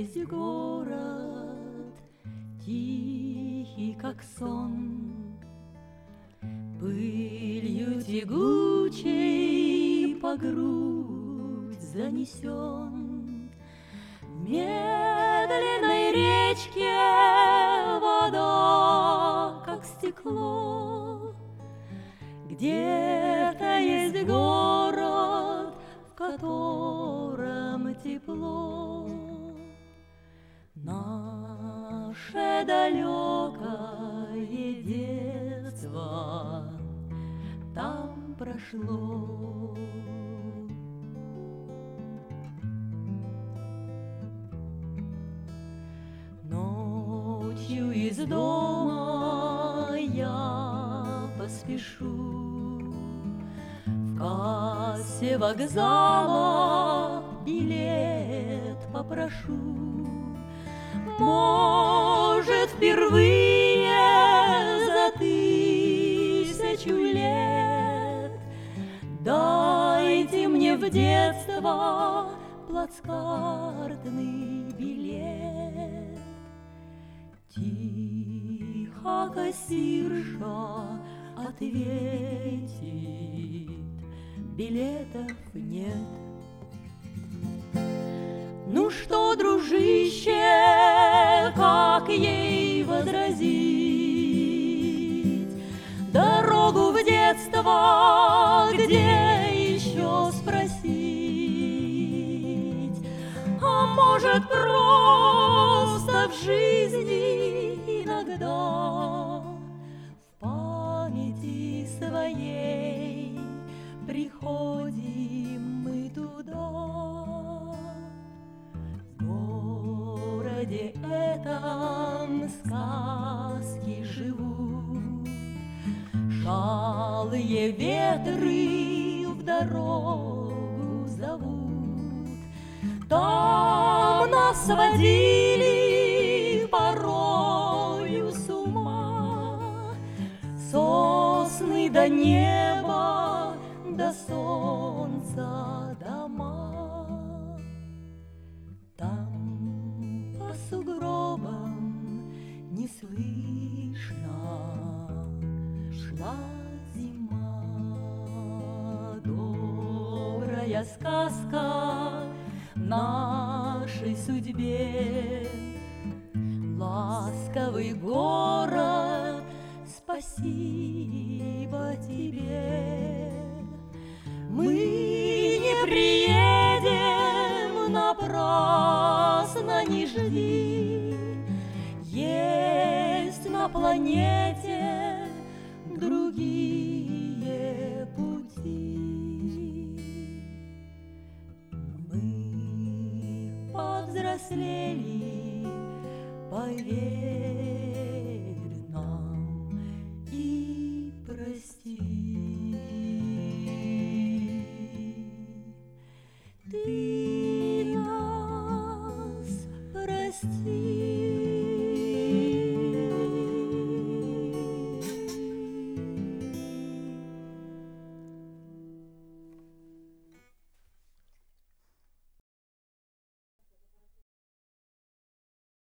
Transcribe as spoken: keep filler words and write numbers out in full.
есть город, тихий, как сон, пылью тягучей по грудь занесен. В медленной речке вода, как стекло. Где-то есть город, в котором тепло. Наше далекое детство там прошло. Ночью из дома я поспешу, в кассе вокзала билет попрошу. Может, впервые за тысячу лет дайте мне в детство плацкартный билет. Тихо кассирша ответит: билетов нет. Ну что, дружище, как ей возразить? Дорогу в детство где еще спросить? А может, просто в жизни иногда в памяти своей приходим мы туда. В городе этом сказки живут, шалые ветры в дорогу зовут. Там нас водили порою с ума сосны до неба, до солнца дома. Там по сугробам неслышно шла зима. Добрая сказка нашей судьбе, ласковый город, спасибо тебе. Мы не приедем, напрасно не жди, есть на планете другие пути. Мы повзрослели, поверь.